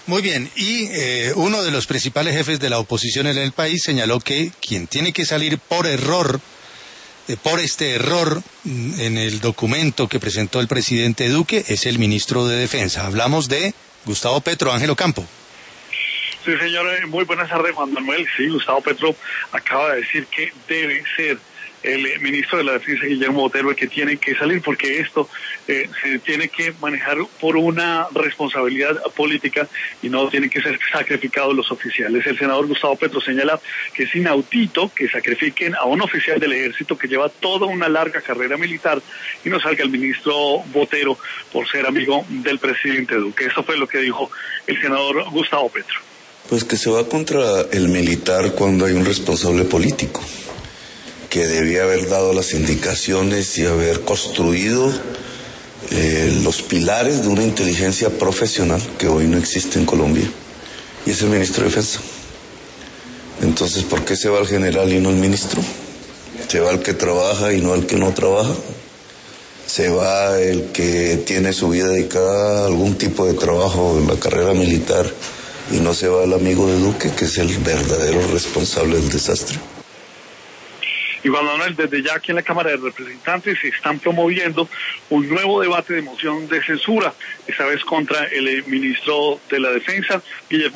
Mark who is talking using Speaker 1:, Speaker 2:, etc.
Speaker 1: Muy bien, y uno de los principales jefes de la oposición en el país señaló que quien tiene que salir por error, por este error en el documento que presentó el presidente Duque, es el ministro de Defensa. Hablamos de Gustavo Petro, Ángel Ocampo.
Speaker 2: Sí, señor, muy buenas tardes, Juan Manuel. Sí, Gustavo Petro acaba de decir que debe ser el ministro de la Defensa, Guillermo Botero, el que tiene que salir, porque esto se tiene que manejar por una responsabilidad política y no tienen que ser sacrificados los oficiales. El senador Gustavo Petro señala que es inaudito que sacrifiquen a un oficial del ejército que lleva toda una larga carrera militar y no salga el ministro Botero por ser amigo del presidente Duque. Eso fue lo que dijo el senador Gustavo Petro.
Speaker 3: Pues que se va contra el militar cuando hay un responsable político que debía haber dado las indicaciones y haber construido los pilares de una inteligencia profesional que hoy no existe en Colombia, y es el ministro de Defensa. Entonces, ¿por qué se va el general y no el ministro? ¿Se va el que trabaja y no el que no trabaja? ¿Se va el que tiene su vida dedicada a algún tipo de trabajo en la carrera militar y no se va el amigo de Duque, que es el verdadero responsable del desastre?
Speaker 2: Y Juan Manuel, desde ya aquí en la Cámara de Representantes se están promoviendo un nuevo debate de moción de censura, esta vez contra el ministro de la Defensa, Guillermo